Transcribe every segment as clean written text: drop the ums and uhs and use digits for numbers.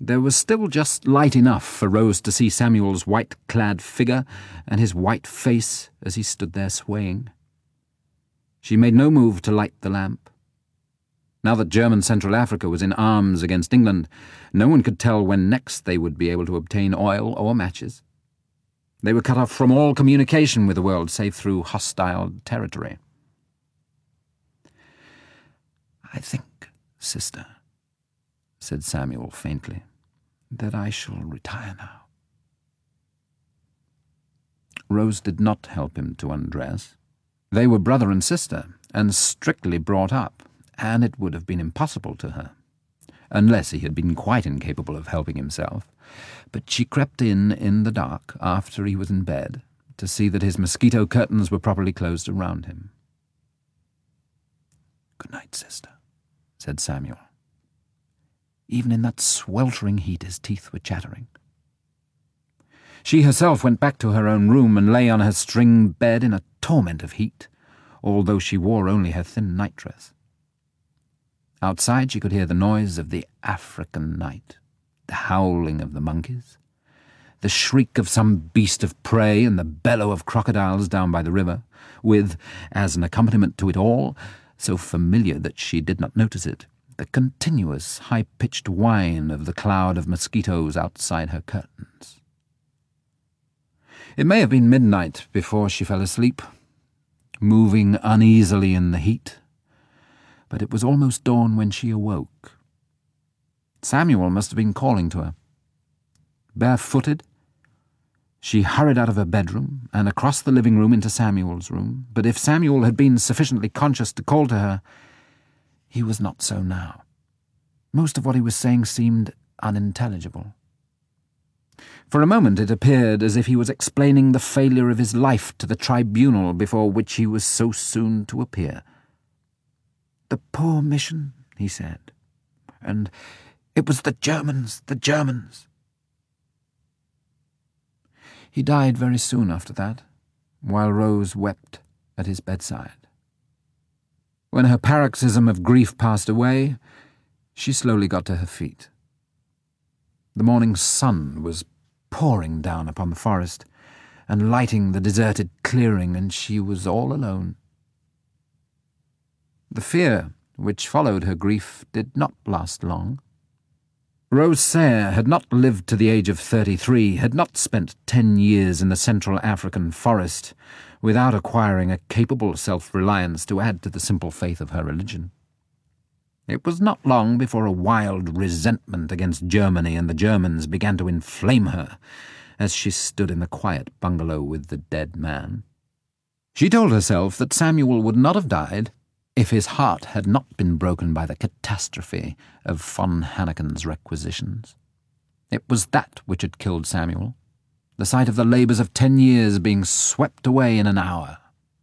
There was still just light enough for Rose to see Samuel's white-clad figure and his white face as he stood there swaying. She made no move to light the lamp. Now that German Central Africa was in arms against England, no one could tell when next they would be able to obtain oil or matches. They were cut off from all communication with the world save through hostile territory. "I think, sister," said Samuel faintly, "that I shall retire now." Rose did not help him to undress. They were brother and sister, and strictly brought up, and it would have been impossible to her, unless he had been quite incapable of helping himself. But she crept in the dark, after he was in bed, to see that his mosquito curtains were properly closed around him. "Good night, sister," said Samuel. Even in that sweltering heat his teeth were chattering. She herself went back to her own room and lay on her string bed in a torment of heat, although she wore only her thin nightdress. Outside she could hear the noise of the African night, the howling of the monkeys, the shriek of some beast of prey and the bellow of crocodiles down by the river, with, as an accompaniment to it all, so familiar that she did not notice it, the continuous, high-pitched whine of the cloud of mosquitoes outside her curtains. It may have been midnight before she fell asleep, moving uneasily in the heat, but it was almost dawn when she awoke. Samuel must have been calling to her. Barefooted, she hurried out of her bedroom and across the living room into Samuel's room, but if Samuel had been sufficiently conscious to call to her, he was not so now. Most of what he was saying seemed unintelligible. For a moment it appeared as if he was explaining the failure of his life to the tribunal before which he was so soon to appear. "The poor mission," he said, and "it was the Germans, the Germans." He died very soon after that, while Rose wept at his bedside. When her paroxysm of grief passed away, she slowly got to her feet. The morning sun was pouring down upon the forest and lighting the deserted clearing, and she was all alone. The fear which followed her grief did not last long. Rose Sayre had not lived to the age of 33, had not spent 10 years in the Central African forest without acquiring a capable self-reliance to add to the simple faith of her religion. It was not long before a wild resentment against Germany and the Germans began to inflame her as she stood in the quiet bungalow with the dead man. She told herself that Samuel would not have died if his heart had not been broken by the catastrophe of von Hanneken's requisitions. It was that which had killed Samuel, the sight of the labours of 10 years being swept away in an hour.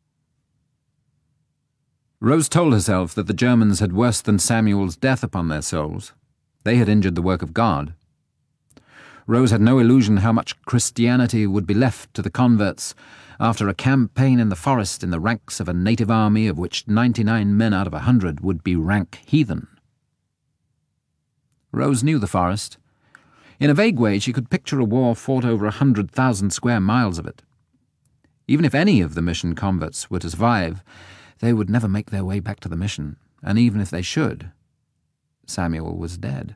Rose told herself that the Germans had worse than Samuel's death upon their souls. They had injured the work of God. Rose had no illusion how much Christianity would be left to the converts after a campaign in the forest in the ranks of a native army of which 99 men out of 100 would be rank heathen. Rose knew the forest. In a vague way she could picture a war fought over 100,000 square miles of it. Even if any of the mission converts were to survive, they would never make their way back to the mission, and even if they should, Samuel was dead.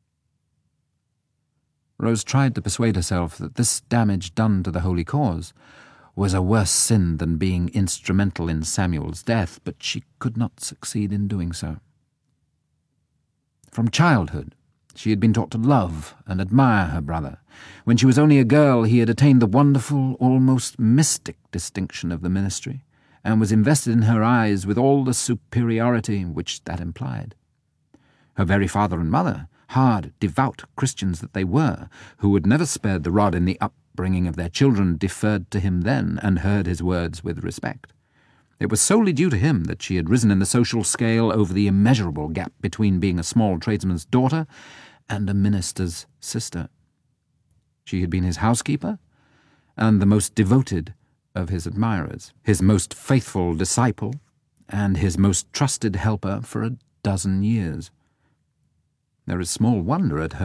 Rose tried to persuade herself that this damage done to the holy cause was a worse sin than being instrumental in Samuel's death, but she could not succeed in doing so. From childhood, she had been taught to love and admire her brother. When she was only a girl, he had attained the wonderful, almost mystic distinction of the ministry, and was invested in her eyes with all the superiority which that implied. Her very father and mother, hard, devout Christians that they were, who had never spared the rod in the upbringing of their children, deferred to him then and heard his words with respect. It was solely due to him that she had risen in the social scale over the immeasurable gap between being a small tradesman's daughter and a minister's sister. She had been his housekeeper and the most devoted of his admirers, his most faithful disciple, and his most trusted helper for a dozen years. There is small wonder at her